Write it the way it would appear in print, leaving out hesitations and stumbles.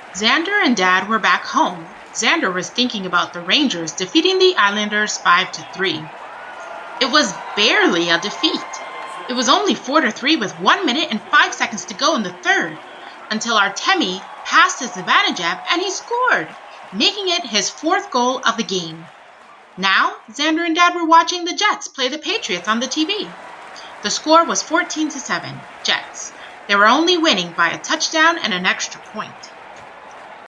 Xander and Dad were back home. Xander was thinking about the Rangers defeating the Islanders 5-3. It was barely a defeat. It was only 4-3 with 1 minute and 5 seconds to go in the third, until Artemi passed to Zibanejad and he scored, making it his fourth goal of the game. Now, Xander and Dad were watching the Jets play the Patriots on the TV. The score was 14-7, Jets. They were only winning by a touchdown and an extra point.